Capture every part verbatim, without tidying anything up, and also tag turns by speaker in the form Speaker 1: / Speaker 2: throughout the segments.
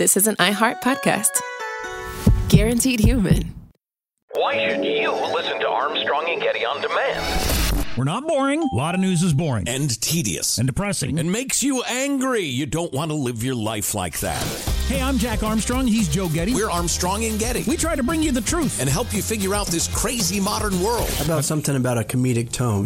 Speaker 1: this is an iHeart podcast. Guaranteed human.
Speaker 2: Why should you listen to Armstrong and Getty on demand?
Speaker 3: We're not boring. A lot of news is boring.
Speaker 4: And tedious.
Speaker 3: And depressing.
Speaker 4: And makes you angry. You don't want to live your life like that.
Speaker 3: Hey, I'm Jack Armstrong. He's Joe Getty.
Speaker 4: We're Armstrong and Getty.
Speaker 3: We try to bring you the truth.
Speaker 4: And help you figure out this crazy modern world.
Speaker 5: How about something about a comedic tone?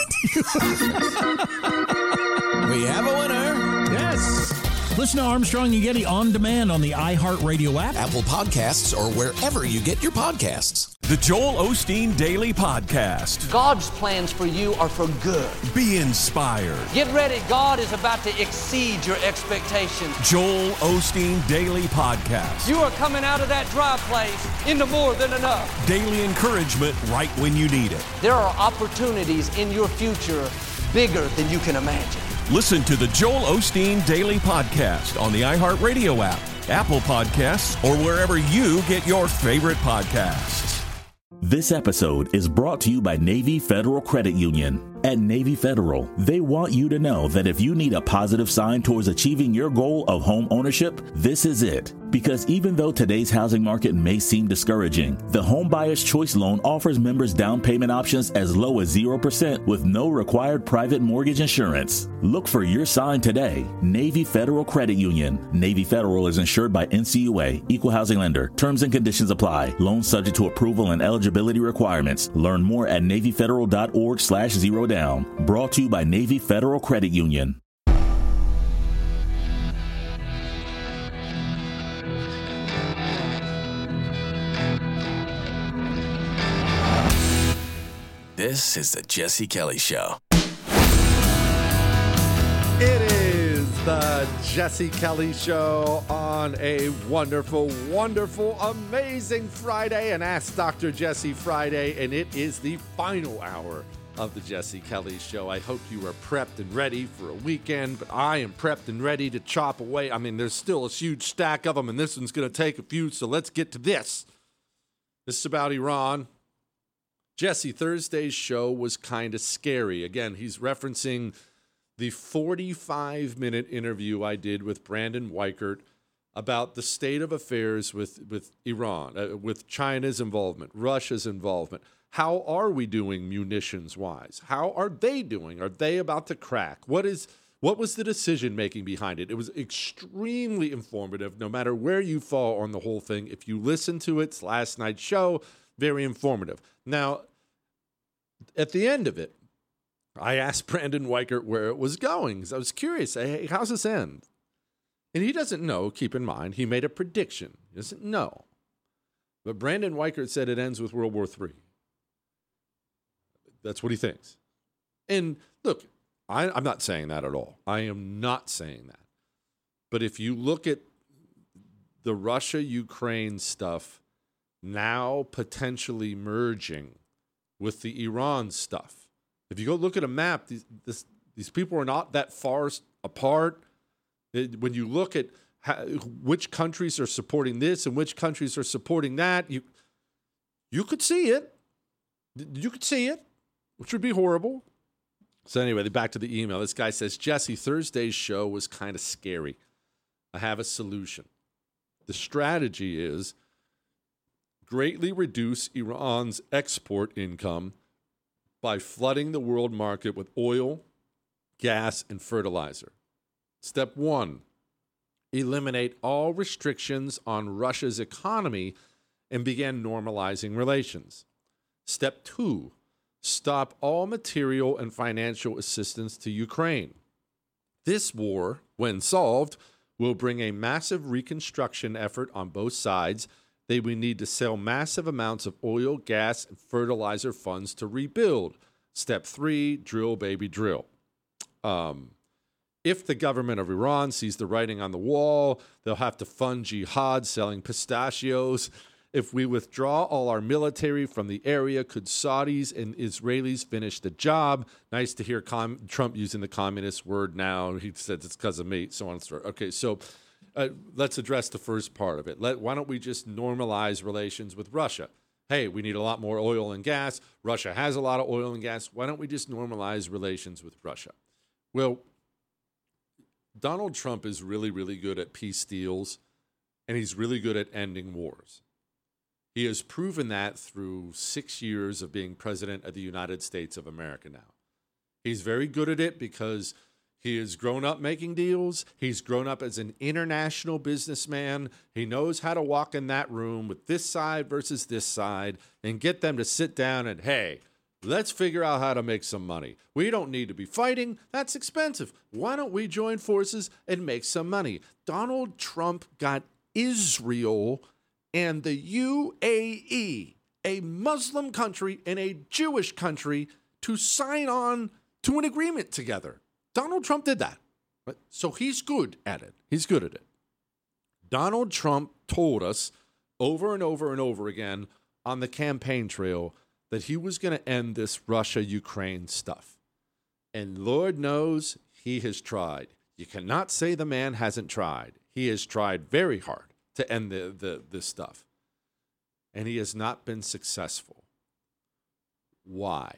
Speaker 4: We have a winner.
Speaker 3: Yes. Listen to Armstrong and Getty on demand on the iHeartRadio app,
Speaker 4: Apple Podcasts, or wherever you get your podcasts.
Speaker 6: The Joel Osteen Daily Podcast.
Speaker 7: God's plans for you are for good.
Speaker 6: Be inspired.
Speaker 7: Get ready. God is about to exceed your expectations.
Speaker 6: Joel Osteen Daily Podcast.
Speaker 7: You are coming out of that dry place into more than enough.
Speaker 6: Daily encouragement right when you need it.
Speaker 7: There are opportunities in your future bigger than you can imagine.
Speaker 6: Listen to the Joel Osteen Daily Podcast on the iHeartRadio app, Apple Podcasts, or wherever you get your favorite podcasts.
Speaker 8: This episode is brought to you by Navy Federal Credit Union. At Navy Federal, they want you to know that if you need a positive sign towards achieving your goal of home ownership, this is it. Because even though today's housing market may seem discouraging, the Home Buyer's Choice Loan offers members down payment options as low as zero percent with no required private mortgage insurance. Look for your sign today. Navy Federal Credit Union. Navy Federal is insured by N C U A, Equal Housing Lender. Terms and conditions apply. Loan subject to approval and eligibility requirements. Learn more at NavyFederal.org slash zero down. Brought to you by Navy Federal Credit Union.
Speaker 4: This is the Jesse Kelly Show.
Speaker 9: It is the Jesse Kelly Show on a wonderful, wonderful, amazing Friday, an Ask Doctor Jesse Friday, and it is the final hour of the Jesse Kelly Show. I hope you are prepped and ready for a weekend, but I am prepped and ready to chop away. I mean, there's still a huge stack of them, and this one's going to take a few, so let's get to this. This is about Iran. Jesse, Thursday's show was kind of scary. Again, he's referencing the forty-five minute interview I did with Brandon Weichert about the state of affairs with, with Iran, uh, with China's involvement, Russia's involvement. How are we doing munitions-wise? How are they doing? Are they about to crack? What is what was the decision-making behind it? It was extremely informative, no matter where you fall on the whole thing. If you listen to it, it's last night's show, very informative. Now, at the end of it, I asked Brandon Weichert where it was going. I was curious. Hey, how's this end? And he doesn't know, keep in mind. He made a prediction. He doesn't know. But Brandon Weichert said it ends with World War Three. That's what he thinks. And look, I, I'm not saying that at all. I am not saying that. But if you look at the Russia-Ukraine stuff now potentially merging with the Iran stuff. If you go look at a map, these this, these people are not that far apart. It, when you look at how, which countries are supporting this and which countries are supporting that, you you could see it. You could see it, which would be horrible. So anyway, back to the email. This guy says, Jesse, Thursday's show was kind of scary. I have a solution. The strategy is greatly reduce Iran's export income by flooding the world market with oil, gas, and fertilizer. Step one, eliminate all restrictions on Russia's economy and begin normalizing relations. Step two, stop all material and financial assistance to Ukraine. This war, when solved, will bring a massive reconstruction effort on both sides. They will need to sell massive amounts of oil, gas, and fertilizer funds to rebuild. Step three, drill, baby, drill. Um, if the government of Iran sees the writing on the wall, they'll have to fund jihad selling pistachios. If we withdraw all our military from the area, could Saudis and Israelis finish the job? Nice to hear com- Trump using the communist word now. He said it's because of me, so on and so forth. Okay, so uh, let's address the first part of it. Let, why don't we just normalize relations with Russia? Hey, we need a lot more oil and gas. Russia has a lot of oil and gas. Why don't we just normalize relations with Russia? Well, Donald Trump is really, really good at peace deals. and he's really good at ending wars. He has proven that through six years of being president of the United States of America now. He's very good at it because he has grown up making deals. He's grown up as an international businessman. He knows how to walk in that room with this side versus this side and get them to sit down and, hey, let's figure out how to make some money. We don't need to be fighting. That's expensive. Why don't we join forces and make some money? Donald Trump got Israel and the U A E, a Muslim country and a Jewish country, to sign on to an agreement together. Donald Trump did that. So he's good at it. He's good at it. Donald Trump told us over and over and over again on the campaign trail that he was going to end this Russia-Ukraine stuff. And Lord knows he has tried. You cannot say the man hasn't tried. He has tried very hard to end the, the, this stuff. And he has not been successful. Why?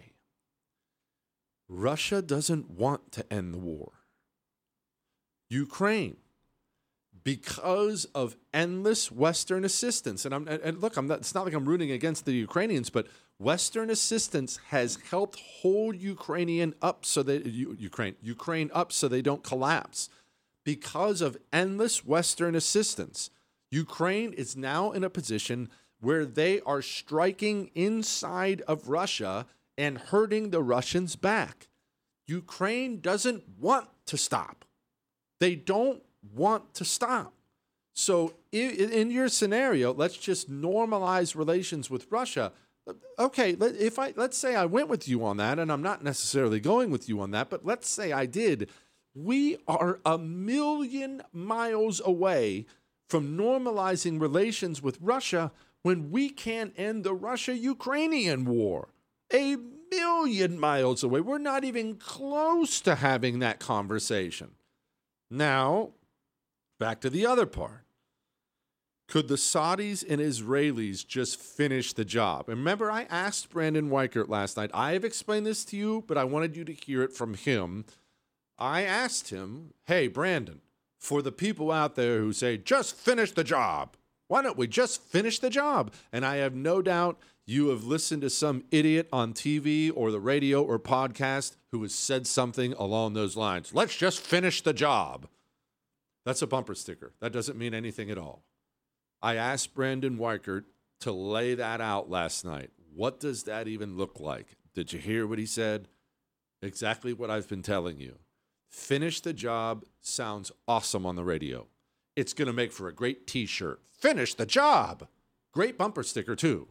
Speaker 9: Russia doesn't want to end the war. Ukraine, because of endless Western assistance, and I'm and look, I'm not, it's not like I'm rooting against the Ukrainians, but Western assistance has helped hold Ukrainian up so that Ukraine Ukraine up so they don't collapse. Because of endless Western assistance, Ukraine is now in a position where they are striking inside of Russia and hurting the Russians back. Ukraine doesn't want to stop. They don't want to stop. So in your scenario, let's just normalize relations with Russia. Okay, if I let's say I went with you on that, and I'm not necessarily going with you on that, but let's say I did. We are a million miles away from normalizing relations with Russia when we can't end the Russia-Ukrainian war. A million miles away. We're not even close to having that conversation. Now, back to the other part. Could the Saudis and Israelis just finish the job? And remember, I asked Brandon Weichert last night. I have explained this to you, but I wanted you to hear it from him. I asked him, hey, Brandon, for the people out there who say, just finish the job, why don't we just finish the job? And I have no doubt you have listened to some idiot on T V or the radio or podcast who has said something along those lines. Let's just finish the job. That's a bumper sticker. That doesn't mean anything at all. I asked Brandon Weichert to lay that out last night. What does that even look like? Did you hear what he said? Exactly what I've been telling you. Finish the job sounds awesome on the radio. It's going to make for a great T-shirt. Finish the job. Great bumper sticker, too.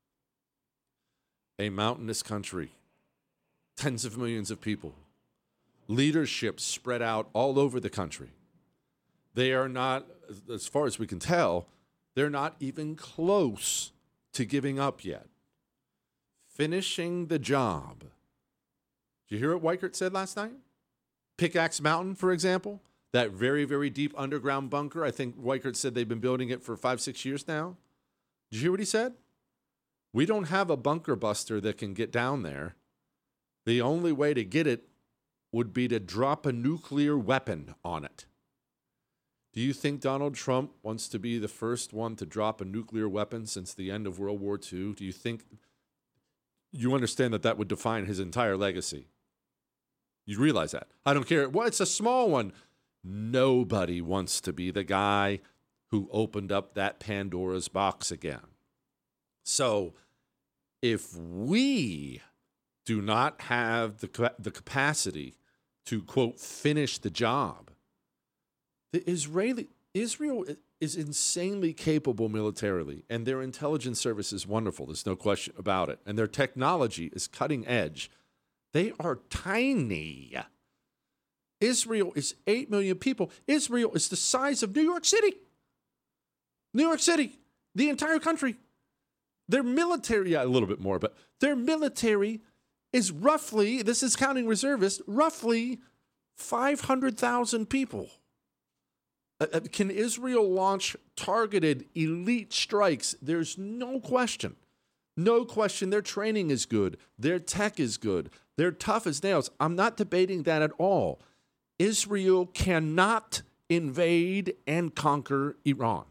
Speaker 9: A mountainous country, tens of millions of people, leadership spread out all over the country. They are not, as far as we can tell, they're not even close to giving up yet. Finishing the job. Did you hear what Weichert said last night? Pickaxe Mountain, for example, that very, very deep underground bunker. I think Weichert said they've been building it for five, six years now. Did you hear what he said? We don't have a bunker buster that can get down there. The only way to get it would be to drop a nuclear weapon on it. Do you think Donald Trump wants to be the first one to drop a nuclear weapon since the end of World War Two? Do you think you understand that that would define his entire legacy? You realize that? I don't care. Well, it's a small one. Nobody wants to be the guy who opened up that Pandora's box again. So if we do not have the, the capacity to, quote, finish the job, the Israeli Israel is insanely capable militarily, and their intelligence service is wonderful. There's no question about it. And their technology is cutting edge. They are tiny. Israel is eight million people. Israel is the size of New York City. New York City, the entire country. Their military, yeah, a little bit more, but their military is roughly, this is counting reservists, roughly five hundred thousand people. Uh, can Israel launch targeted elite strikes? There's no question. No question. Their training is good. Their tech is good. They're tough as nails. I'm not debating that at all. Israel cannot invade and conquer Iran.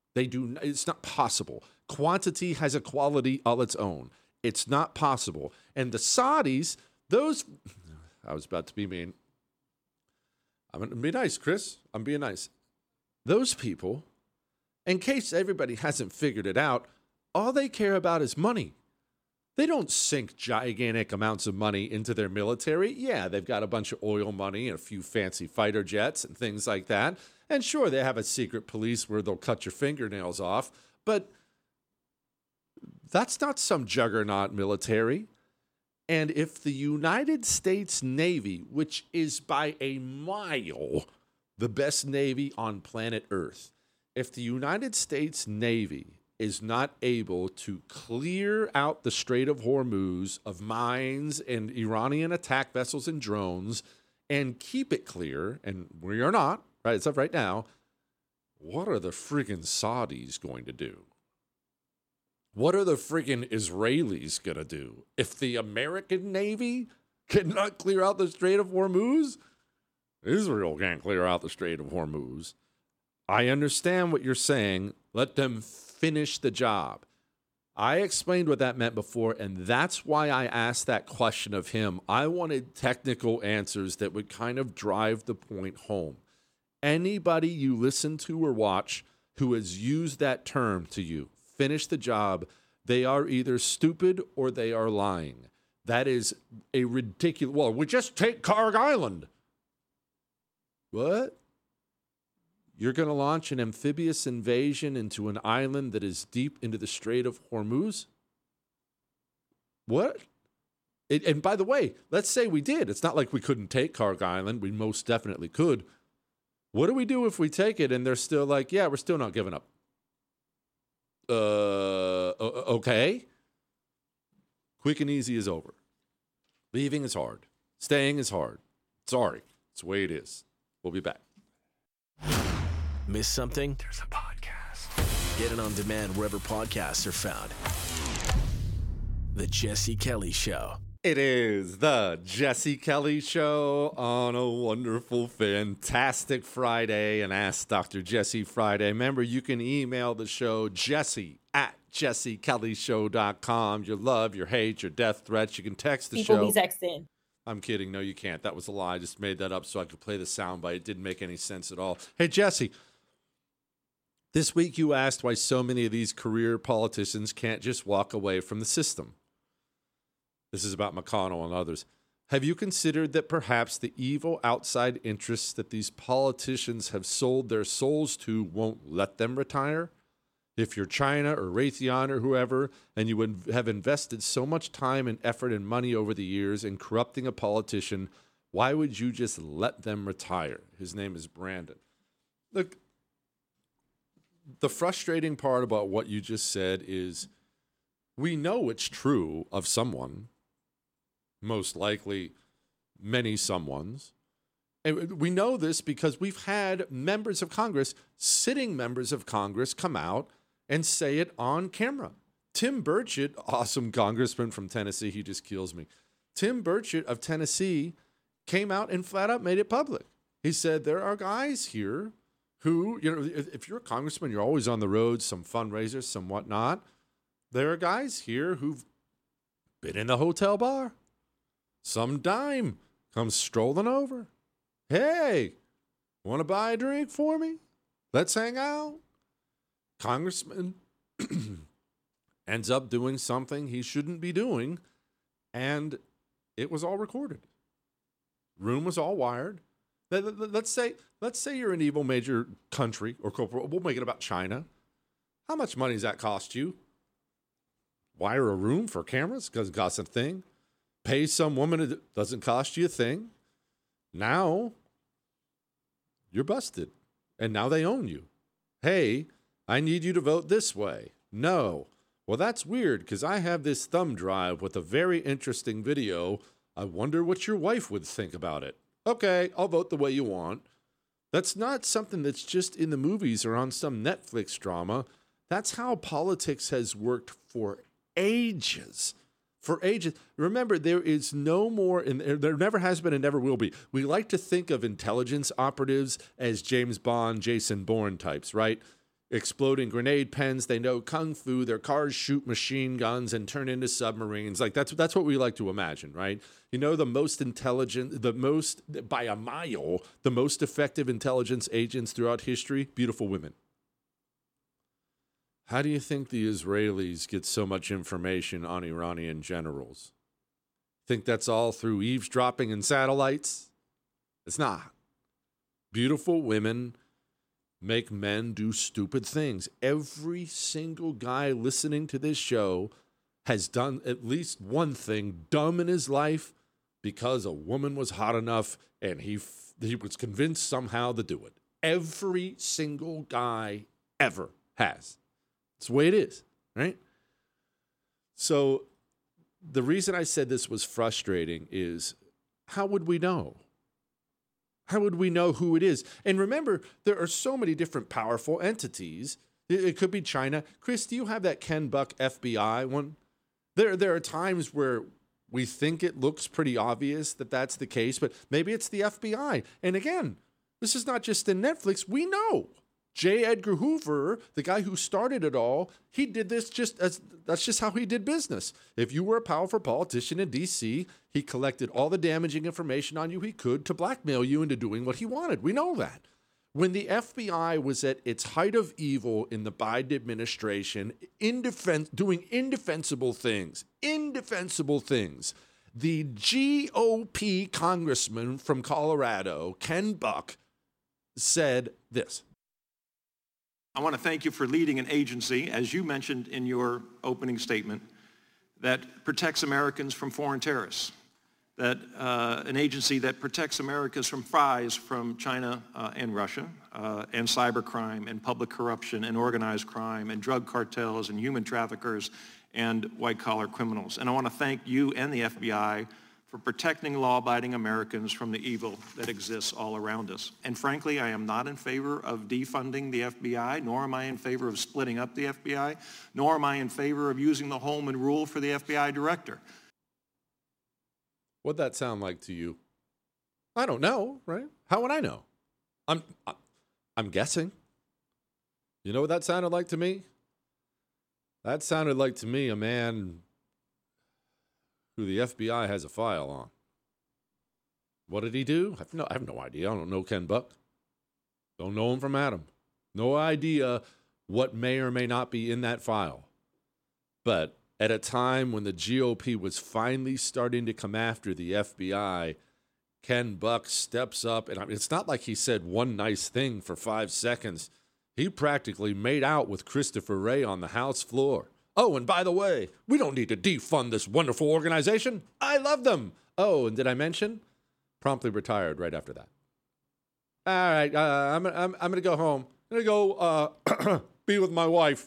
Speaker 9: They do. It's not possible. Quantity has a quality all its own. It's not possible. And the Saudis, those, I was about to be mean. I'm going to be nice, Chris. I'm being nice. Those people, in case everybody hasn't figured it out, all they care about is money. They don't sink gigantic amounts of money into their military. Yeah, they've got a bunch of oil money and a few fancy fighter jets and things like that. And sure, they have a secret police where they'll cut your fingernails off. But that's not some juggernaut military. And if the United States Navy, which is by a mile the best Navy on planet Earth, if the United States Navy is not able to clear out the Strait of Hormuz of mines and Iranian attack vessels and drones and keep it clear, and we are not, right, it's up right now, what are the friggin' Saudis going to do? What are the friggin' Israelis going to do? If the American Navy cannot clear out the Strait of Hormuz, Israel can't clear out the Strait of Hormuz. I understand what you're saying. Let them finish the job. I explained what that meant before, and that's why I asked that question of him. I wanted technical answers that would kind of drive the point home. Anybody you listen to or watch who has used that term to you, finish the job, they are either stupid or they are lying. That is a ridiculous... Well, we just take Karg Island. What? You're going to launch an amphibious invasion into an island that is deep into the Strait of Hormuz? What? It, and by the way, let's say we did. It's not like we couldn't take Karg Island. We most definitely could. What do we do if we take it and they're still like, yeah, we're still not giving up? Uh, okay. Quick and easy is over. Leaving is hard. Staying is hard. Sorry. It's the way it is. We'll be back.
Speaker 10: Miss something? There's a podcast. Get it on demand wherever podcasts are found. The Jesse Kelly Show.
Speaker 9: It is the Jesse Kelly Show on a wonderful, fantastic Friday, and Ask Doctor Jesse Friday. Remember, you can email the show, Jesse at jesse kelly show dot com. Your love, your hate, your death threats. You can text the
Speaker 11: People
Speaker 9: show.
Speaker 11: be texting.
Speaker 9: I'm kidding. No, you can't. That was a lie. I just made that up so I could play the soundbite. It didn't make any sense at all. Hey, Jesse, this week you asked why so many of these career politicians can't just walk away from the system. This is about McConnell and others. Have you considered that perhaps the evil outside interests that these politicians have sold their souls to won't let them retire? If you're China or Raytheon or whoever, and you would have invested so much time and effort and money over the years in corrupting a politician, why would you just let them retire? His name is Brandon. Look, the frustrating part about what you just said is we know it's true of someone, most likely many someones. And we know this because we've had members of Congress, sitting members of Congress, come out and say it on camera. Tim Burchett, awesome congressman from Tennessee, he just kills me. Tim Burchett of Tennessee came out and flat out made it public. He said, there are guys here who, you know, if you're a congressman, you're always on the road, some fundraisers, some whatnot. There are guys here who've been in the hotel bar. Some dime comes strolling over. Hey, want to buy a drink for me? Let's hang out. Congressman ends up doing something he shouldn't be doing, and it was all recorded. Room was all wired. Let's say, let's say you're an evil major country or corporate. We'll make it about China. How much money does that cost you? Wire a room for cameras? Doesn't cost a thing. Pay some woman, it doesn't cost you a thing. Now, you're busted. And now they own you. Hey, I need you to vote this way. No. Well, that's weird because I have this thumb drive with a very interesting video. I wonder what your wife would think about it. Okay, I'll vote the way you want. That's not something that's just in the movies or on some Netflix drama. That's how politics has worked for ages. For ages. Remember, there is no more, and there never has been and never will be. We like to think of intelligence operatives as James Bond, Jason Bourne types, right? exploding grenade pens. They know kung fu. Their cars shoot machine guns and turn into submarines. Like that's that's what we like to imagine, right? You know, the most intelligent, the most, by a mile, the most effective intelligence agents throughout history, beautiful women. How do you think the Israelis get so much information on Iranian generals? Think that's all through eavesdropping and satellites? It's not. Beautiful women make men do stupid things. Every single guy listening to this show has done at least one thing dumb in his life because a woman was hot enough and he he was convinced somehow to do it. Every single guy ever has. It's the way it is, right? So the reason I said this was frustrating is, how would we know? How would we know who it is? And remember, there are so many different powerful entities. It could be China. Chris, do you have that Ken Buck F B I one? There, there are times where we think it looks pretty obvious that that's the case, but maybe it's the F B I. And again, this is not just in Netflix. We know. J. Edgar Hoover, the guy who started it all, he did this just as, that's just how he did business. If you were a powerful politician in D C, he collected all the damaging information on you he could to blackmail you into doing what he wanted. We know that. When the F B I was at its height of evil in the Biden administration, indefen- doing indefensible things, indefensible things, the G O P congressman from Colorado, Ken Buck, said this.
Speaker 11: I want to thank you for leading an agency, as you mentioned in your opening statement, that protects Americans from foreign terrorists, that uh, an agency that protects Americans from spies from China uh, and Russia, uh, and cybercrime and public corruption and organized crime and drug cartels and human traffickers and white-collar criminals. And I want to thank you and the F B I for protecting law-abiding Americans from the evil that exists all around us. And frankly, I am not in favor of defunding the F B I, nor am I in favor of splitting up the F B I, nor am I in favor of using the Holman Rule for the F B I director.
Speaker 9: What'd that sound like to you? I don't know, right? How would I know? I'm, I'm guessing. You know what that sounded like to me? That sounded like to me a man who the F B I has a file on. What did he do? I have no, I have no idea. I don't know Ken Buck. Don't know him from Adam. No idea what may or may not be in that file. But at a time when the G O P was finally starting to come after the F B I, Ken Buck steps up. And I mean, it's not like he said one nice thing for five seconds. He practically made out with Christopher Wray on the House floor. Oh, and by the way, we don't need to defund this wonderful organization. I love them. Oh, and did I mention? Promptly retired right after that. All right, uh, I'm, I'm, I'm going to go home. I'm going to go uh, be with my wife.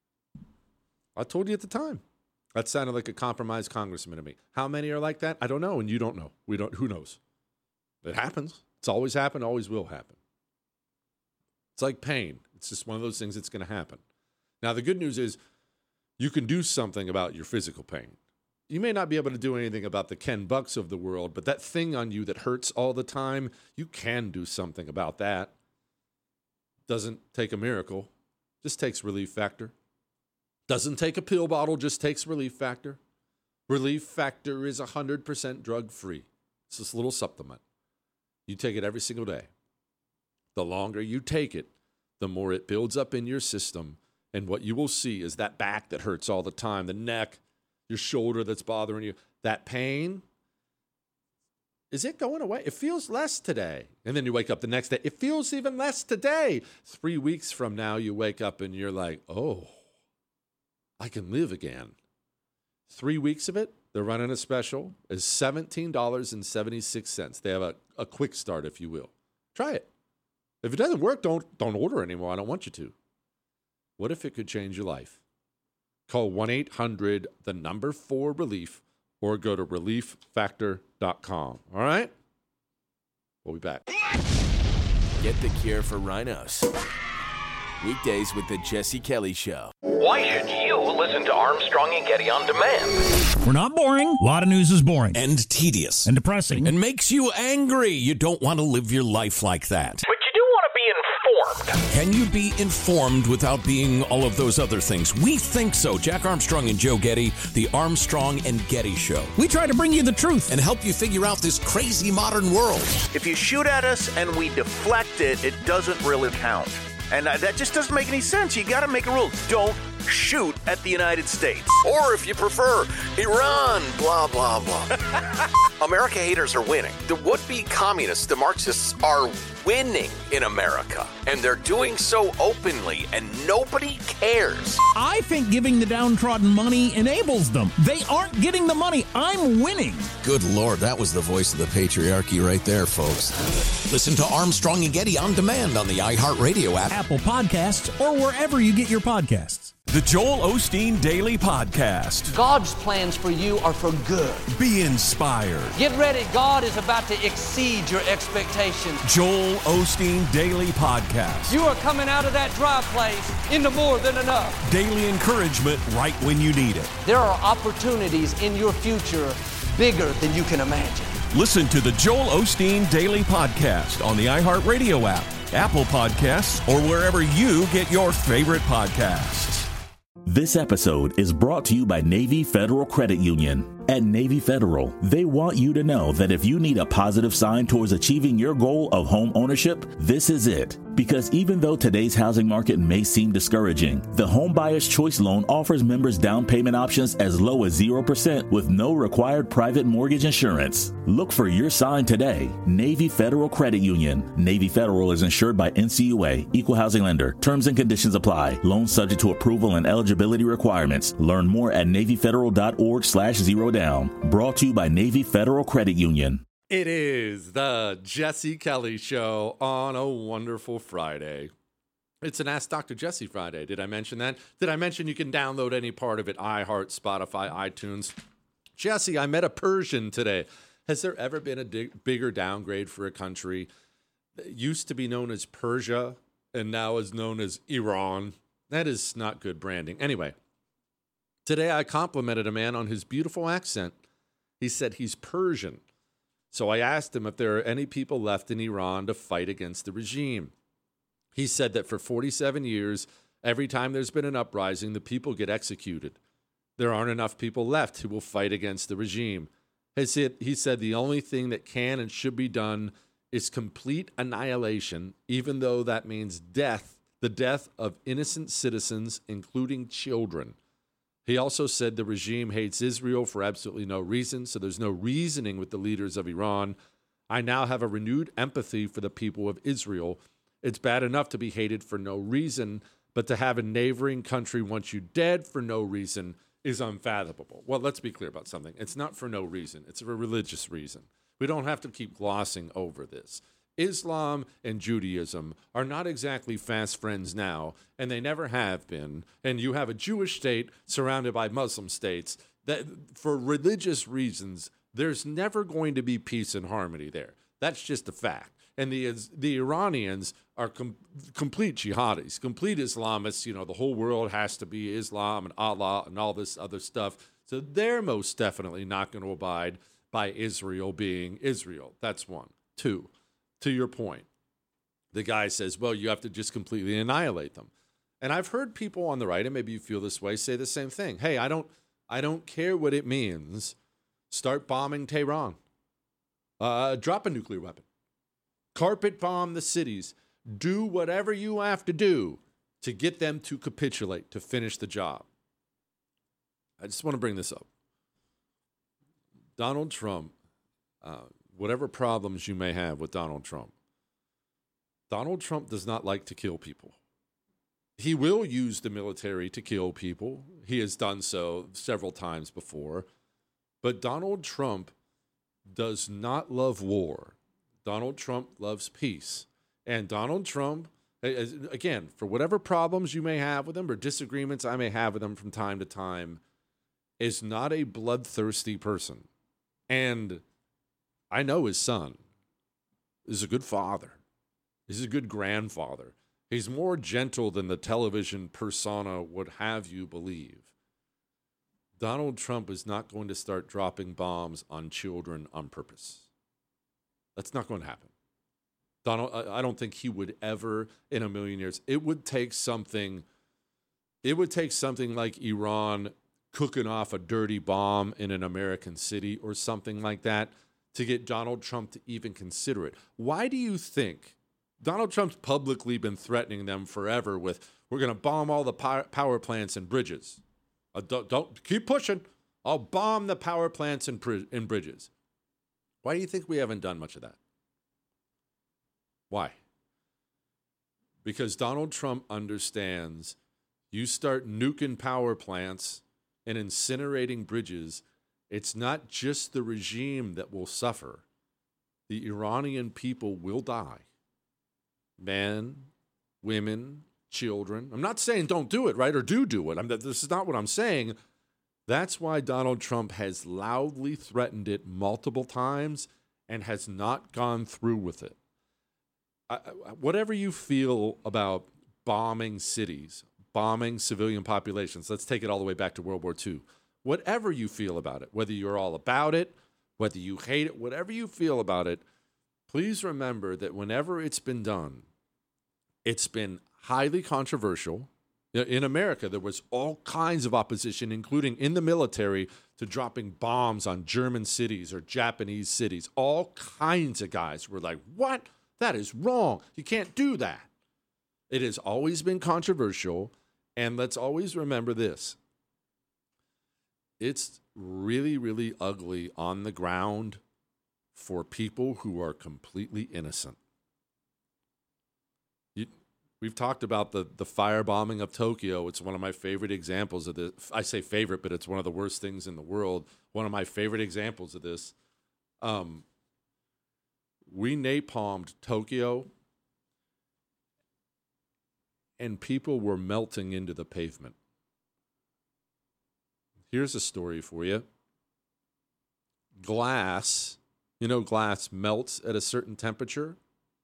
Speaker 9: I told you at the time. That sounded like a compromised congressman to me. How many are like that? I don't know, and you don't know. We don't. Who knows? It happens. It's always happened, always will happen. It's like pain. It's just one of those things that's going to happen. Now, the good news is you can do something about your physical pain. You may not be able to do anything about the Ken Bucks of the world, but that thing on you that hurts all the time, you can do something about that. Doesn't take a miracle. Just takes Relief Factor. Doesn't take a pill bottle, just takes Relief Factor. Relief Factor is one hundred percent drug-free. It's this little supplement. You take it every single day. The longer you take it, the more it builds up in your system. And what you will see is that back that hurts all the time, the neck, your shoulder that's bothering you, that pain, is it going away? It feels less today. And then you wake up the next day. It feels even less today. Three weeks from now, you wake up and you're like, oh, I can live again. Three weeks of it, they're running a special, is seventeen dollars and seventy-six cents. They have a, a quick start, if you will. Try it. If it doesn't work, don't, don't order anymore. I don't want you to. What if it could change your life? Call one eight hundred, the number four relief, or go to relief factor dot com. All right? We'll be back.
Speaker 10: Get the cure for rhinos. Weekdays with the Jesse Kelly Show.
Speaker 2: Why should you listen to Armstrong and Getty on demand?
Speaker 3: We're not boring. A lot of news is boring.
Speaker 4: And tedious.
Speaker 3: And depressing.
Speaker 4: And makes you angry. You don't want to live your life like that.
Speaker 2: But you do want to be
Speaker 4: Can you be informed without being all of those other things? We think so. Jack Armstrong and Joe Getty, the Armstrong and Getty Show.
Speaker 3: We try to bring you the truth
Speaker 4: and help you figure out this crazy modern world.
Speaker 12: If you shoot at us and we deflect it, it doesn't really count. And uh, that just doesn't make any sense. You got to make a rule. Don't shoot at the United States.
Speaker 2: Or if you prefer, Iran, blah, blah, blah. America haters are winning. The would-be communists, the Marxists, are winning in America. And they're doing so openly, and nobody cares.
Speaker 3: I think giving the downtrodden money enables them. They aren't getting the money. I'm winning.
Speaker 4: Good Lord, that was the voice of the patriarchy right there, folks. Listen to Armstrong and Getty on demand on the iHeartRadio app,
Speaker 3: Apple Podcasts, or wherever you get your podcasts.
Speaker 6: The Joel Osteen Daily Podcast.
Speaker 7: God's plans for you are for good.
Speaker 6: Be inspired.
Speaker 7: Get ready. God is about to exceed your expectations.
Speaker 6: Joel Osteen Daily Podcast.
Speaker 7: You are coming out of that dry place into more than enough.
Speaker 6: Daily encouragement right when you need it.
Speaker 7: There are opportunities in your future bigger than you can imagine.
Speaker 6: Listen to the Joel Osteen Daily Podcast on the iHeartRadio app, Apple Podcasts, or wherever you get your favorite podcasts.
Speaker 8: This episode is brought to you by Navy Federal Credit Union. At Navy Federal, they want you to know that if you need a positive sign towards achieving your goal of home ownership, this is it. Because even though today's housing market may seem discouraging, the Home Buyer's Choice Loan offers members down payment options as low as zero percent with no required private mortgage insurance. Look for your sign today. Navy Federal Credit Union. Navy Federal is insured by N C U A, Equal Housing Lender. Terms and conditions apply. Loan subject to approval and eligibility requirements. Learn more at NavyFederal.org slash zero down. Brought to you by Navy Federal Credit Union.
Speaker 9: It is the Jesse Kelly Show on a wonderful Friday. It's an Ask Doctor Jesse Friday. Did I mention that? Did I mention you can download any part of it? iHeart, Spotify, iTunes. Jesse, I met a Persian today. Has there ever been a dig- bigger downgrade for a country that used to be known as Persia and now is known as Iran? That is not good branding. Anyway, today I complimented a man on his beautiful accent. He said he's Persian. So I asked him if there are any people left in Iran to fight against the regime. He said that for forty-seven years, every time there's been an uprising, the people get executed. There aren't enough people left who will fight against the regime. He said, he said the only thing that can and should be done is complete annihilation, even though that means death, the death of innocent citizens, including children. He also said the regime hates Israel for absolutely no reason, so there's no reasoning with the leaders of Iran. I now have a renewed empathy for the people of Israel. It's bad enough to be hated for no reason, but to have a neighboring country want you dead for no reason is unfathomable. Well, let's be clear about something. It's not for no reason. It's for a religious reason. We don't have to keep glossing over this. Islam and Judaism are not exactly fast friends now, and they never have been. And you have a Jewish state surrounded by Muslim states that, for religious reasons, there's never going to be peace and harmony there. That's just a fact. And the the Iranians are com- complete jihadis, complete Islamists. You know, the whole world has to be Islam and Allah and all this other stuff. So they're most definitely not going to abide by Israel being Israel. That's one. Two. To your point, the guy says, well, you have to just completely annihilate them. And I've heard people on the right, and maybe you feel this way, say the same thing. Hey, I don't I don't care what it means. Start bombing Tehran. Uh, drop a nuclear weapon. Carpet bomb the cities. Do whatever you have to do to get them to capitulate, to finish the job. I just want to bring this up. Donald Trump, uh, whatever problems you may have with Donald Trump, Donald Trump does not like to kill people. He will use the military to kill people. He has done so several times before. But Donald Trump does not love war. Donald Trump loves peace. And Donald Trump, again, for whatever problems you may have with him or disagreements I may have with him from time to time, is not a bloodthirsty person. And I know his son is a good father. He's a good grandfather. He's more gentle than the television persona would have you believe. Donald Trump is not going to start dropping bombs on children on purpose. That's not going to happen. Donald, I don't think he would ever in a million years. It would take something, it would take something like Iran cooking off a dirty bomb in an American city or something like that to get Donald Trump to even consider it. Why do you think Donald Trump's publicly been threatening them forever with, we're going to bomb all the power plants and bridges. Uh, don't, don't keep pushing. I'll bomb the power plants and, and bridges. Why do you think we haven't done much of that? Why? Because Donald Trump understands you start nuking power plants and incinerating bridges, it's not just the regime that will suffer. The Iranian people will die. Men, women, children. I'm not saying don't do it, right? Or do do it. I'm, this is not what I'm saying. That's why Donald Trump has loudly threatened it multiple times and has not gone through with it. I, whatever you feel about bombing cities, bombing civilian populations, let's take it all the way back to World War Two. Whatever you feel about it, whether you're all about it, whether you hate it, whatever you feel about it, please remember that whenever it's been done, it's been highly controversial. In America, there was all kinds of opposition, including in the military, to dropping bombs on German cities or Japanese cities. All kinds of guys were like, what? That is wrong. You can't do that. It has always been controversial, and let's always remember this. It's really, really ugly on the ground for people who are completely innocent. You, we've talked about the, the firebombing of Tokyo. It's one of my favorite examples of this. I say favorite, but it's one of the worst things in the world. One of my favorite examples of this. Um, we napalmed Tokyo, and people were melting into the pavement. Here's a story for you. Glass, you know, glass melts at a certain temperature.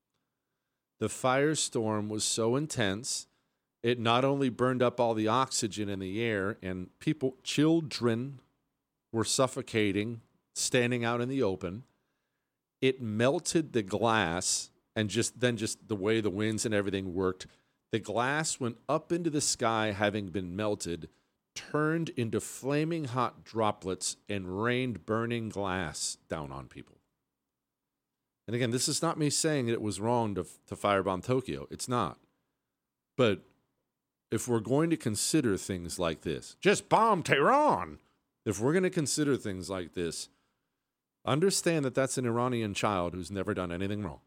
Speaker 9: The firestorm was so intense, it not only burned up all the oxygen in the air, and people, children were suffocating, standing out in the open. It melted the glass, and just then just the way the winds and everything worked, the glass went up into the sky, having been melted, turned into flaming hot droplets and rained burning glass down on people. And again, this is not me saying it was wrong to, to firebomb Tokyo. It's not. But if we're going to consider things like this, just bomb Tehran. If we're going to consider things like this, understand that that's an Iranian child who's never done anything wrong.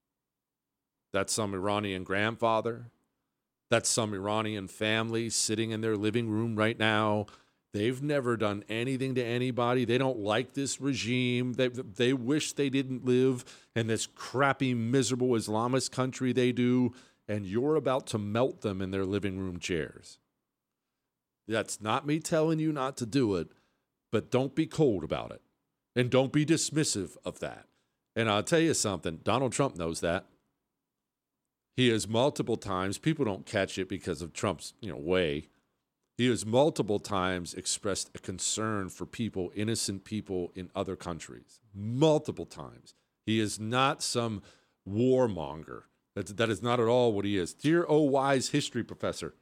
Speaker 9: That's some Iranian grandfather. That's some Iranian family sitting in their living room right now. They've never done anything to anybody. They don't like this regime. They, they wish they didn't live in this crappy, miserable Islamist country they do, and you're about to melt them in their living room chairs. That's not me telling you not to do it, but don't be cold about it, and don't be dismissive of that. And I'll tell you something, Donald Trump knows that. He has multiple times, people don't catch it because of Trump's, you know, way. He has multiple times expressed a concern for people, innocent people in other countries. Multiple times. He is not some warmonger. That's, that is not at all what he is. Dear oh wise history professor,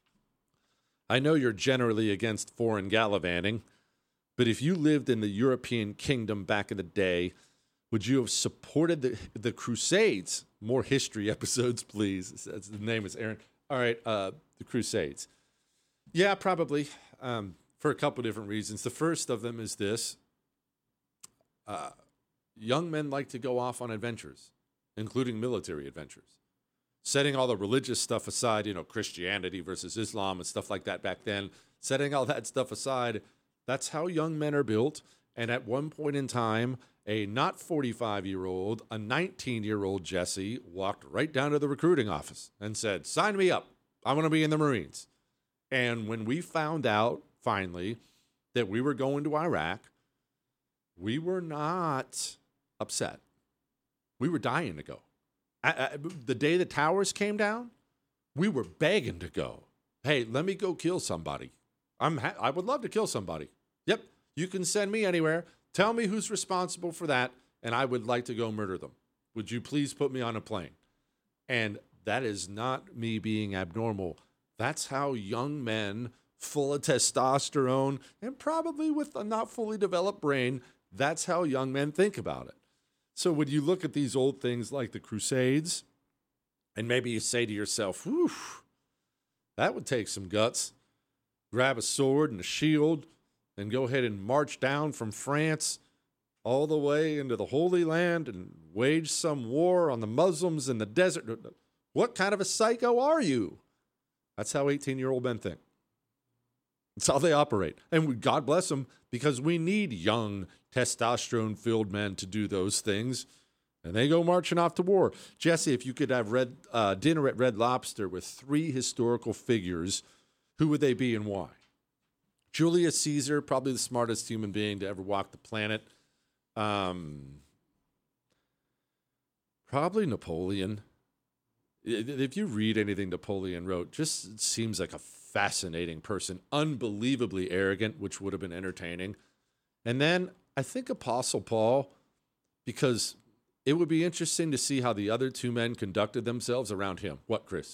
Speaker 9: I know you're generally against foreign gallivanting, but if you lived in the European kingdom back in the day, would you have supported the, the Crusades? More history episodes, please. That's, the name is Aaron. All right, uh, the Crusades. Yeah, probably, um, for a couple different reasons. The first of them is this. Uh, young men like to go off on adventures, including military adventures. Setting all the religious stuff aside, you know, Christianity versus Islam and stuff like that back then, setting all that stuff aside, that's how young men are built. And at one point in time, a not forty-five-year-old, a nineteen-year-old Jesse walked right down to the recruiting office and said, sign me up. I want to be in the Marines. And when we found out, finally, that we were going to Iraq, we were not upset. We were dying to go. I, I, the day the towers came down, we were begging to go. Hey, let me go kill somebody. I'm ha- I would love to kill somebody. Yep, you can send me anywhere. Tell me who's responsible for that, and I would like to go murder them. Would you please put me on a plane? And that is not me being abnormal. That's how young men, full of testosterone and probably with a not fully developed brain, that's how young men think about it. So when you look at these old things like the Crusades, and maybe you say to yourself, whew, that would take some guts. Grab a sword and a shield and go ahead and march down from France all the way into the Holy Land and wage some war on the Muslims in the desert. What kind of a psycho are you? That's how eighteen-year-old men think. That's how they operate. And we, God bless them, because we need young, testosterone-filled men to do those things. And they go marching off to war. Jesse, if you could have red, uh, dinner at Red Lobster with three historical figures, who would they be and why? Julius Caesar, probably the smartest human being to ever walk the planet. Um, probably Napoleon. If you read anything Napoleon wrote, just seems like a fascinating person, unbelievably arrogant, which would have been entertaining. And then I think Apostle Paul, because it would be interesting to see how the other two men conducted themselves around him. What, Chris?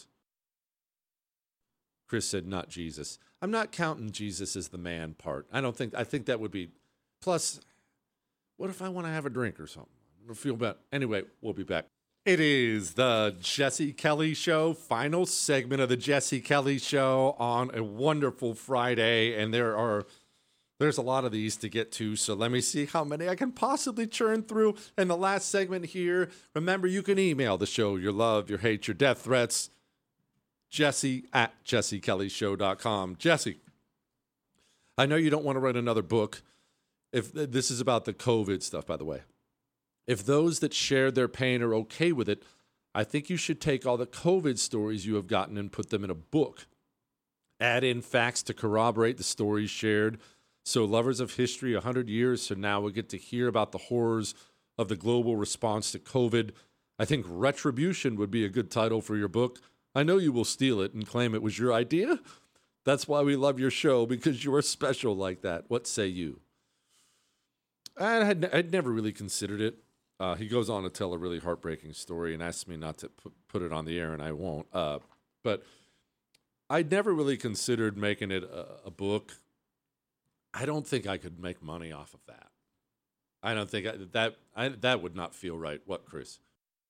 Speaker 9: Chris said, not Jesus. I'm not counting Jesus as the man part. I don't think, I think that would be, plus, what if I want to have a drink or something? I don't feel bad. Anyway, we'll be back. It is the Jesse Kelly Show, final segment of the Jesse Kelly Show on a wonderful Friday, and there are there's a lot of these to get to, so let me see how many I can possibly churn through in the last segment here. Remember, you can email the show your love, your hate, your death threats, Jesse at jesse kelly show dot com. Jesse, I know you don't want to write another book. If this is about the COVID stuff, by the way. If those that shared their pain are okay with it, I think you should take all the COVID stories you have gotten and put them in a book. Add in facts to corroborate the stories shared, so lovers of history one hundred years from now will get to hear about the horrors of the global response to COVID. I think Retribution would be a good title for your book. I know you will steal it and claim it was your idea. That's why we love your show, because you are special like that. What say you? I had I'd never really considered it. Uh, he goes on to tell a really heartbreaking story and asks me not to put, put it on the air, and I won't. Uh, but I never really considered making it a, a book. I don't think I could make money off of that. I don't think I, that I, that would not feel right. What, Chris?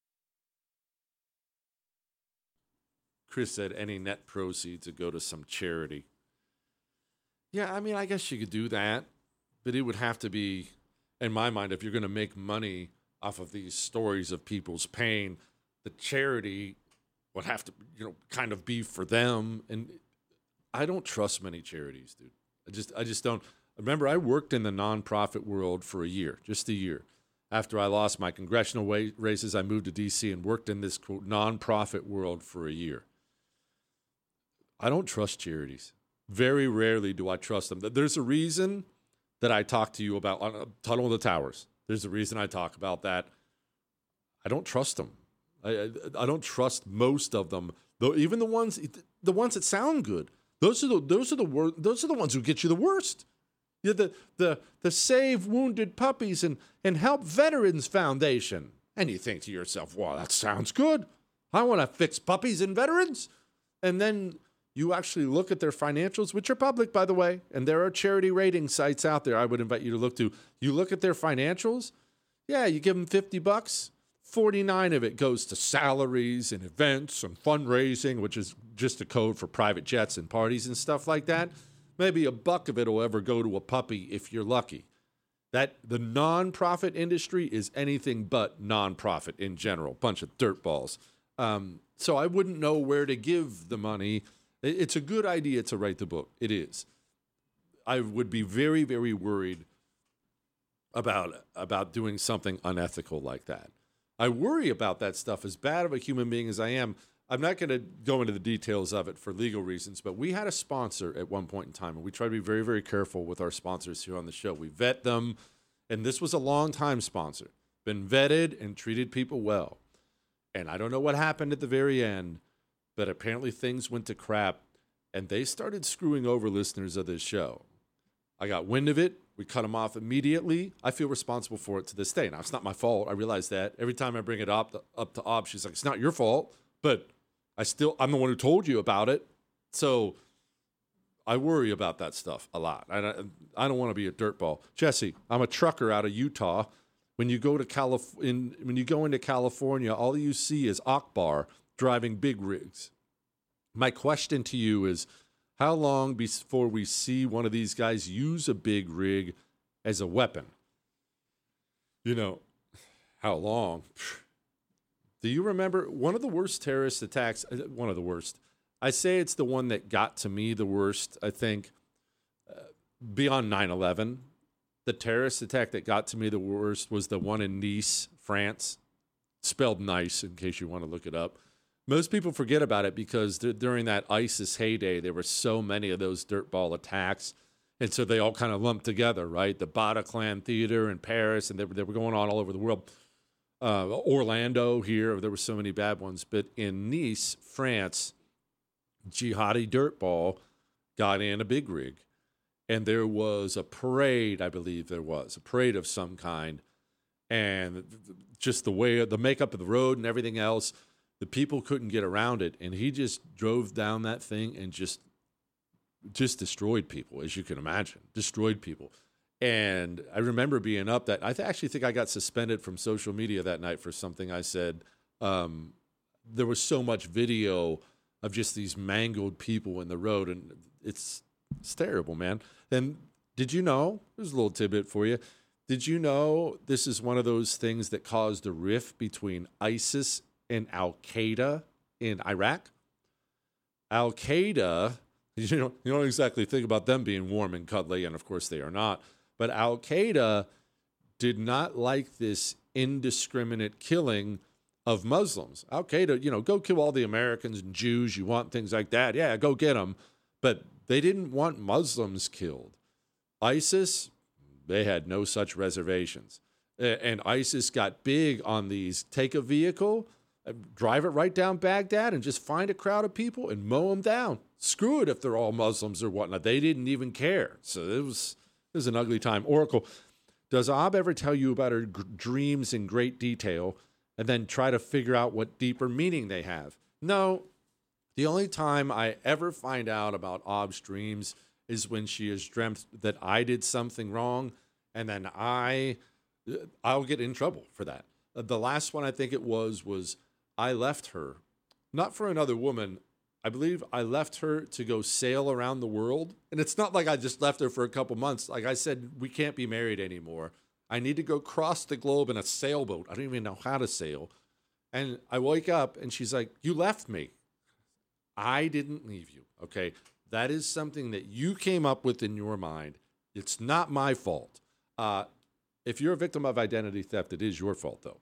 Speaker 9: Chris said any net proceeds would go to some charity. Yeah, I mean, I guess you could do that, but it would have to be, in my mind, if you're going to make money off of these stories of people's pain, the charity would have to, you know, kind of be for them. And I don't trust many charities, dude. I just, I just don't. Remember, I worked in the nonprofit world for a year, just a year. After I lost my congressional wa- races, I moved to D C and worked in this quote nonprofit world for a year. I don't trust charities. Very rarely do I trust them. There's a reason that I talk to you about uh, Tunnel of the Towers. There's a reason I talk about that. I don't trust them. I, I, I don't trust most of them, though. Even the ones, the ones that sound good. Those are the those are the wor- those are the ones who get you the worst. You're the the the Save Wounded Puppies and and Help Veterans Foundation, and you think to yourself, "Wow, that sounds good. I want to fix puppies and veterans." And then you actually look at their financials, which are public, by the way, and there are charity rating sites out there I would invite you to look to. You look at their financials, yeah, you give them fifty bucks, forty-nine of it goes to salaries and events and fundraising, which is just a code for private jets and parties and stuff like that. Maybe a buck of it will ever go to a puppy if you're lucky. That the nonprofit industry is anything but nonprofit in general, bunch of dirtballs. Um, so I wouldn't know where to give the money. It's a good idea to write the book. It is. I would be very, very worried about, about doing something unethical like that. I worry about that stuff. As bad of a human being as I am, I'm not going to go into the details of it for legal reasons, but we had a sponsor at one point in time, and we try to be very, very careful with our sponsors here on the show. We vet them, and this was a long-time sponsor. Been vetted and treated people well. And I don't know what happened at the very end, but apparently things went to crap, and they started screwing over listeners of this show. I got wind of it, We cut them off immediately. I feel responsible for it to this day. Now, it's not my fault. I realize that. Every time I bring it up, up to Ob, she's like, it's not your fault, but I still, I'm the one who told you about it. So I worry about that stuff a lot. I don't, I don't want to be a dirtball. Jesse, I'm a trucker out of Utah. When you go to Calif- in, when you go into California, all you see is Akbar driving big rigs. My question to you is, how long before we see one of these guys use a big rig as a weapon? You know, how long? Do you remember one of the worst terrorist attacks? One of the worst. I say it's the one that got to me the worst, I think, uh, beyond nine eleven. The terrorist attack that got to me the worst was the one in Nice, France. Spelled nice, in case you want to look it up. Most people forget about it because th- during that ISIS heyday, there were so many of those dirtball attacks. And so they all kind of lumped together, right? The Bataclan Theater in Paris, and they were, they were going on all over the world. Uh, Orlando here, there were so many bad ones. But in Nice, France, jihadi dirtball got in a big rig. And there was a parade, I believe there was, a parade of some kind. And just the way, the makeup of the road and everything else, the people couldn't get around it, and he just drove down that thing and just just destroyed people, as you can imagine, destroyed people. And I remember being up that, I th- actually think I got suspended from social media that night for something I said. Um, there was so much video of just these mangled people in the road, and it's, it's terrible, man. And did you know, there's a little tidbit for you, did you know this is one of those things that caused a rift between ISIS and Al-Qaeda in Iraq? Al-Qaeda, you know, you don't exactly think about them being warm and cuddly, and of course they are not, but Al-Qaeda did not like this indiscriminate killing of Muslims. Al-Qaeda, you know, go kill all the Americans and Jews, you want things like that, yeah, go get them, but they didn't want Muslims killed. ISIS, they had no such reservations. And ISIS got big on these, take a vehicle, drive it right down Baghdad and just find a crowd of people and mow them down. Screw it if they're all Muslims or whatnot. They didn't even care. So it was, it was an ugly time. Oracle, does Ob ever tell you about her g- dreams in great detail and then try to figure out what deeper meaning they have? No. The only time I ever find out about Ob's dreams is when she has dreamt that I did something wrong, and then I, I'll get in trouble for that. The last one I think it was, was I left her, not for another woman. I believe I left her to go sail around the world. And it's not like I just left her for a couple months. Like I said, we can't be married anymore. I need to go cross the globe in a sailboat. I don't even know how to sail. And I wake up and she's like, you left me. I didn't leave you. Okay. That is something that you came up with in your mind. It's not my fault. Uh, if you're a victim of identity theft, it is your fault though.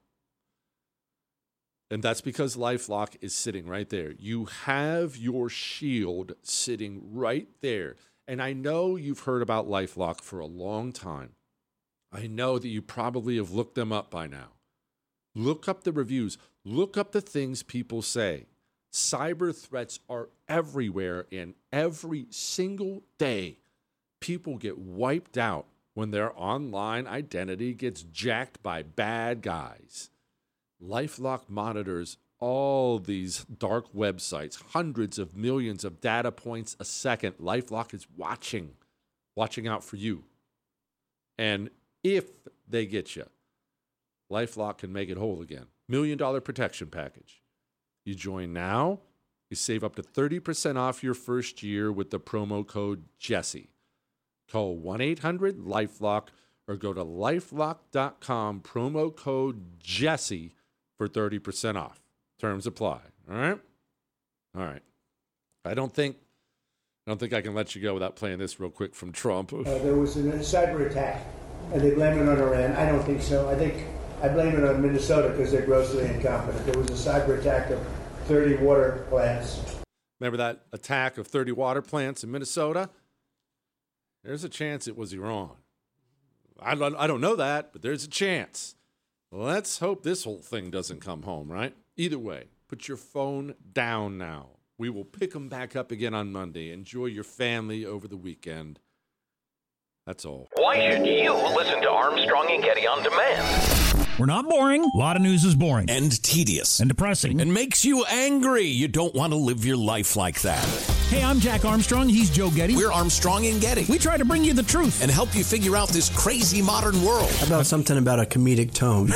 Speaker 9: And that's because LifeLock is sitting right there. You have your shield sitting right there. And I know you've heard about LifeLock for a long time. I know that you probably have looked them up by now. Look up the reviews. Look up the things people say. Cyber threats are everywhere, and every single day, people get wiped out when their online identity gets jacked by bad guys. LifeLock monitors all these dark websites, hundreds of millions of data points a second. LifeLock is watching, watching out for you. And if they get you, LifeLock can make it whole again. Million dollar protection package. You join now, you save up to thirty percent off your first year with the promo code Jesse. Call one eight hundred LifeLock or go to lifelock dot com, promo code Jesse for thirty percent off. Terms apply. All right? All right. I don't think I don't think I can let you go without playing this real quick from Trump.
Speaker 13: Uh, there was a cyber attack, and they blame it on Iran. I don't think so. I think I blame it on Minnesota because they're grossly incompetent. There was a cyber attack of thirty water plants.
Speaker 9: Remember that attack of thirty water plants in Minnesota? There's a chance it was Iran. I don't, I don't know that, but there's a chance. Let's hope this whole thing doesn't come home, right? Either way, put your phone down now. We will pick them back up again on Monday. Enjoy your family over the weekend. That's all.
Speaker 2: Why should you listen to Armstrong and Getty on demand?
Speaker 3: We're not boring. A lot of news is boring.
Speaker 4: And tedious.
Speaker 3: And depressing.
Speaker 4: And makes you angry. You don't want to live your life like that.
Speaker 3: Hey, I'm Jack Armstrong. He's Joe Getty.
Speaker 4: We're Armstrong and Getty.
Speaker 3: We try to bring you the truth.
Speaker 4: And help you figure out this crazy modern world.
Speaker 5: How about something about a comedic tone?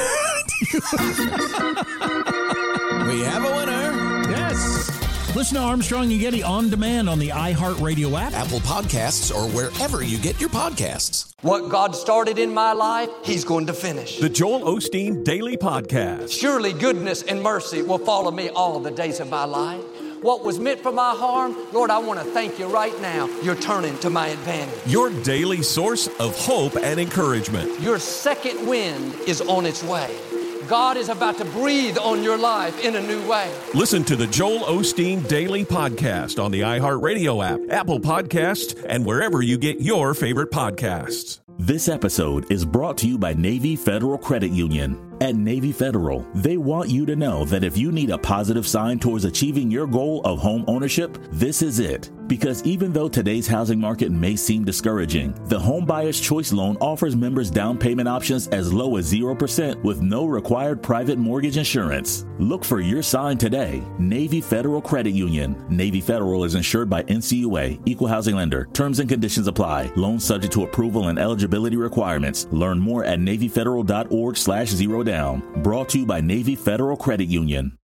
Speaker 4: We have a winner.
Speaker 3: Yes. Listen to Armstrong and Getty on demand on the iHeartRadio app,
Speaker 4: Apple Podcasts, or wherever you get your podcasts.
Speaker 7: What God started in my life, He's going to finish.
Speaker 6: The Joel Osteen Daily Podcast.
Speaker 7: Surely goodness and mercy will follow me all the days of my life. What was meant for my harm, Lord, I want to thank you right now. You're turning to my advantage.
Speaker 6: Your daily source of hope and encouragement.
Speaker 7: Your second wind is on its way. God is about to breathe on your life in a new way.
Speaker 6: Listen to the Joel Osteen Daily Podcast on the iHeartRadio app, Apple Podcasts, and wherever you get your favorite podcasts.
Speaker 8: This episode is brought to you by Navy Federal Credit Union. At Navy Federal, they want you to know that if you need a positive sign towards achieving your goal of home ownership, this is it. Because even though today's housing market may seem discouraging, the Home Buyer's Choice Loan offers members down payment options as low as zero percent with no required private mortgage insurance. Look for your sign today. Navy Federal Credit Union. Navy Federal is insured by N C U A, Equal Housing Lender. Terms and conditions apply. Loan subject to approval and eligibility requirements. Learn more at NavyFederal.org slash zero down. Brought to you by Navy Federal Credit Union.